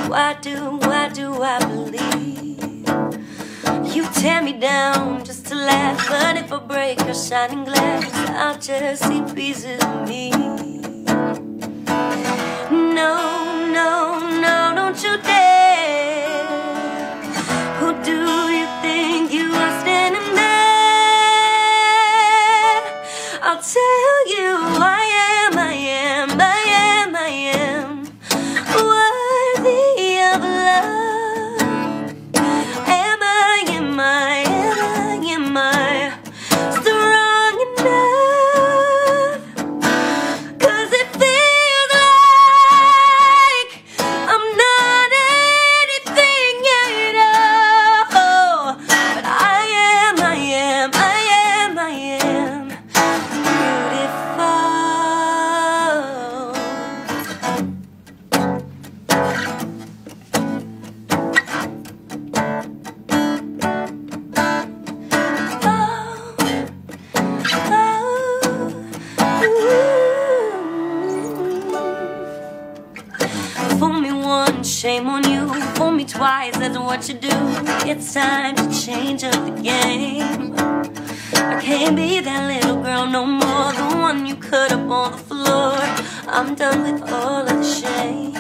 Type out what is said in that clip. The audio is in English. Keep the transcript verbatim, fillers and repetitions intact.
why do, why do I believe you tear me down just to laugh? But if I break your shining glass, I'll just see pieces of me. No, no, no, don't you dare. Who do you think you are standing there? I'll tell you I am, I am, I am, I am worthy of love. Am I, am I, am I, am I strong enough? Cause it feels like I'm not anything at all. But I am, I am, I am, I am Fool me once, shame on you. Fool me twice, that's what you do. It's time to change up the game. I can't be that little girl no more, the one you cut up on the floor. I'm done with all of the shame.